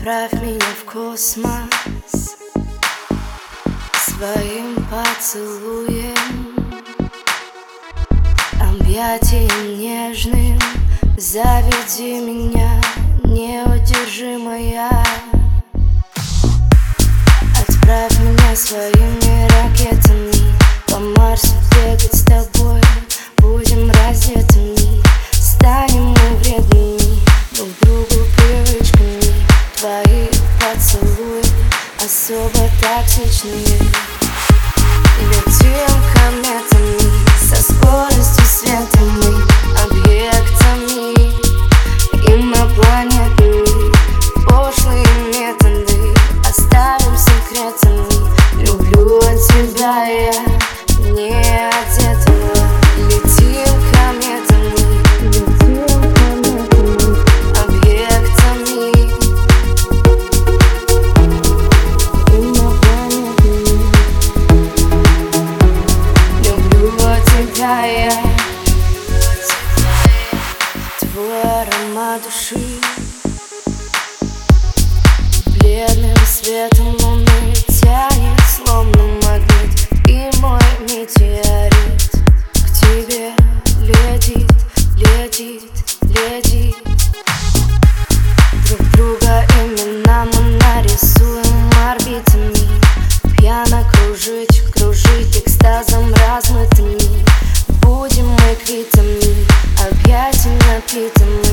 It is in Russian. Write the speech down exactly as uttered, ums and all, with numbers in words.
Отправь меня в космос своим поцелуем, объятием нежным. Заведи меня, неудержимая. Отправь меня своими ракетами по Марсу бегать с тобой. Будем раздетыми, станем мы вредными друг другу привычками. Твои поцелуи особо токсичные. Летим кометами со скоростью света, мы объектами инопланетными. Пошлые методы оставим секретами. Люблю тебя я не одетого. Летим кометами, летим кометами, объектами инопланетными. Люблю тебя я. Твой аромат души бледным светом луны тянет, словно магнит, и мой метеорит к тебе летит, летит, летит. Друг друга имена мы нарисуем орбитами. Пьяно кружить, кружить экстазом размытыми. Будем мы квитами, объятия напитаны.